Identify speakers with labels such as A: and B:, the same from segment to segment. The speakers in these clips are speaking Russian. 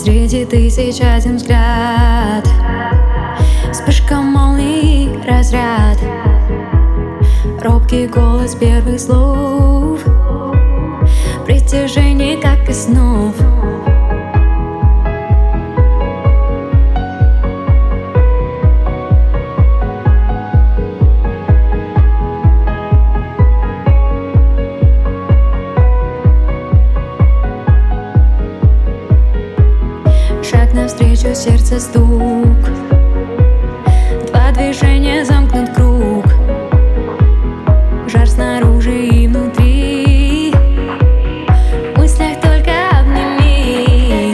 A: Среди тысяч один взгляд, вспышка молнии, разряд, робкий голос первых слов, притяжение, как из снов. Шаг навстречу, сердце стук, два движения, замкнут круг, жар снаружи и внутри, в мыслях только обними.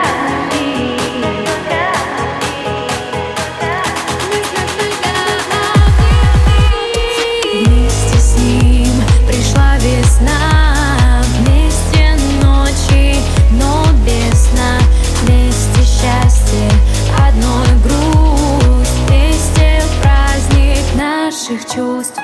A: Вместе с ним пришла весна, вместе ночи, но без сна. Вместе счастье, одной грусть, вместе праздник наших чувств.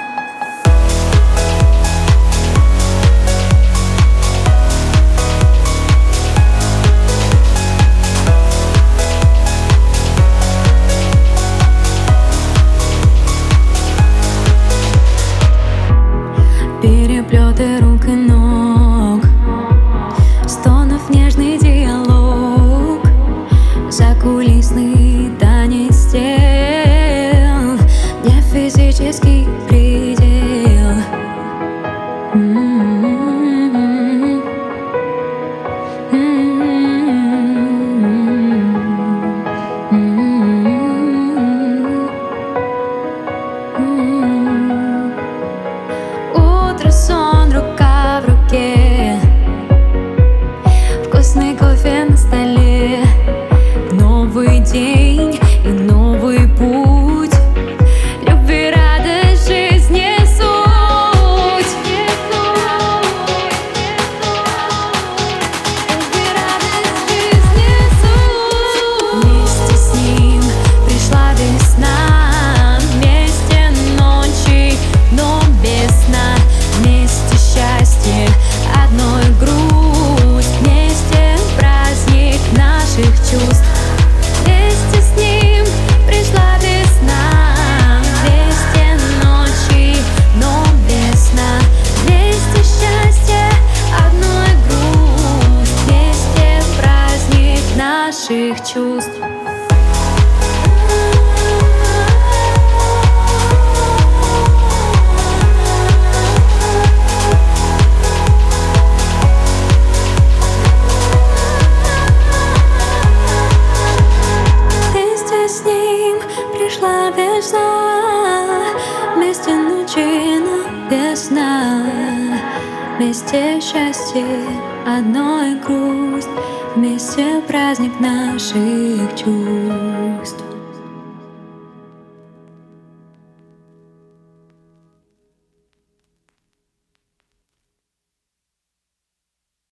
A: Переплеты рук и ног, стонов нежный диалог, закулисный танец тел, не физический предел. Утро, сон, рука в руке, вкусный кофе на столе. Новый день и новый путь, любви, радость, жизни суть. Любви, радость, жизни суть. Вместе с ним пришла весна, вместе ночи, но без сна. Вместе счастье, одной грусть, вместе праздник наших чувств. Вместе с ним пришла весна, вместе ночи, но без сна. Вместе счастье, одной грусть, вместе праздник наших чувств. Пришла весна, вместе ночи, но без сна. Вместе счастье, одной грусть, вместе праздник наших чувств.